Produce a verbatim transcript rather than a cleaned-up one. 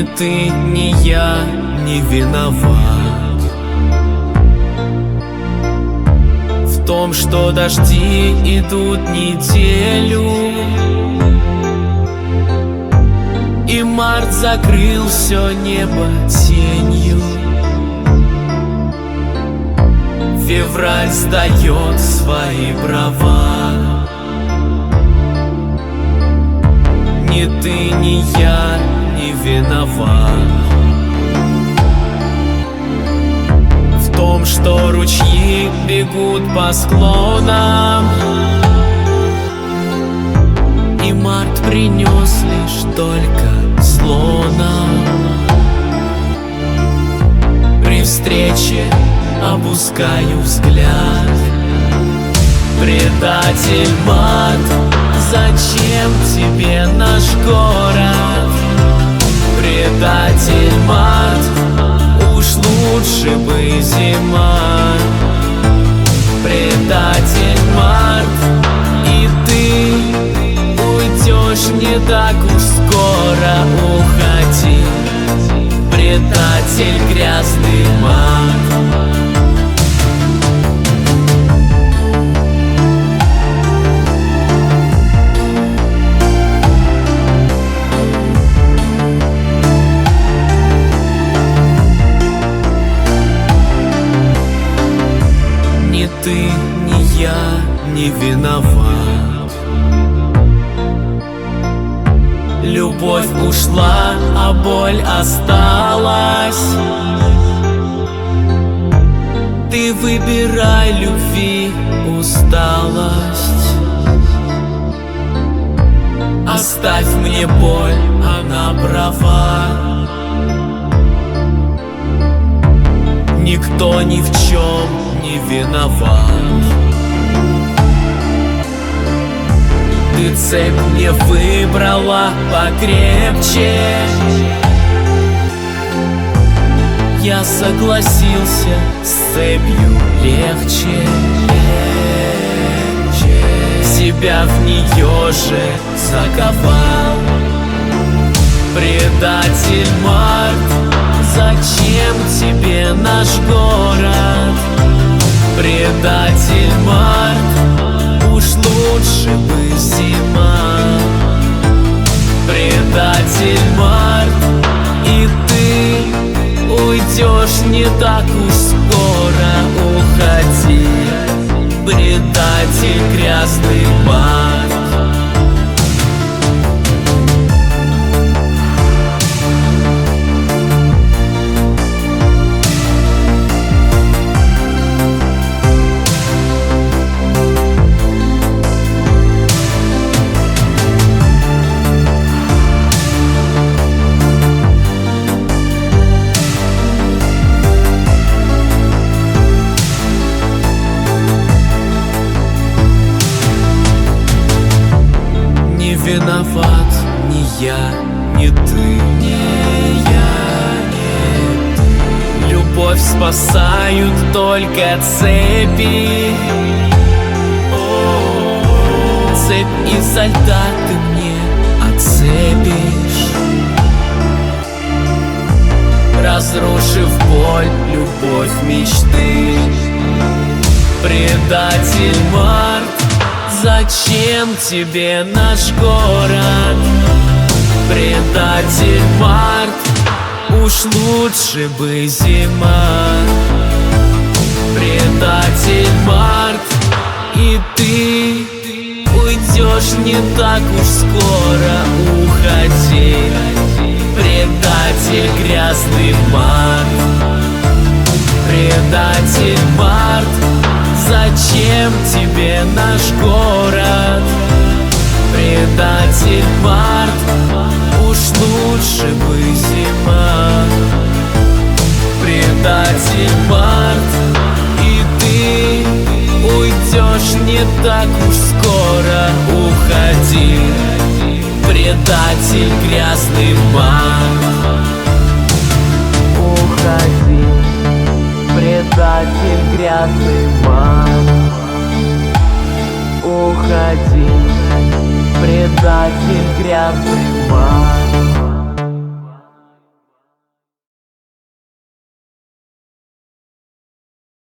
Ни ты, ни я не виноват в том, что дожди идут неделю, и март закрыл все небо тенью. Февраль сдает свои права. Ни ты, ни я не виноват в том, что ручьи бегут по склонам, и март принес лишь только зло нам. При встрече опускаю взгляд. Предатель март, зачем тебе наш город? Предатель март, уж лучше бы зима. Предатель март, и ты уйдешь не так уж скоро, уходи. Предатель грязный март. Ни ты, ни я не виноват. Любовь ушла, а боль осталась. Ты выбирай любви усталость. Оставь мне боль, она права. Никто ни в чем не виноват. Ты цепь мне выбрала покрепче. Я согласился, с цепью легче, легче. Себя в нее же заковал. Предатель март, зачем тебе наш город? Предатель март, уж лучше бы зима. Предатель март, и ты уйдешь не так уж скоро, уходи. Предатель грязный март. Виноват ни я, ни ты, ни я, ни ты. Любовь спасают только цепи. Цепь изо льда ты мне отцепишь, разрушив боль, любовь мечты. Предатель март, зачем тебе наш город? Предатель март, уж лучше бы зима. Предатель март, и ты уйдешь не так уж скоро, уходи. Предатель грязный март. Предатель март, зачем тебе наш город? Предатель март, уж лучше бы зима. Предатель март, и ты уйдешь не так уж скоро, уходи. Предатель грязный март. Уходи. Предатель грязный март. Уходи. Предатель грязный март.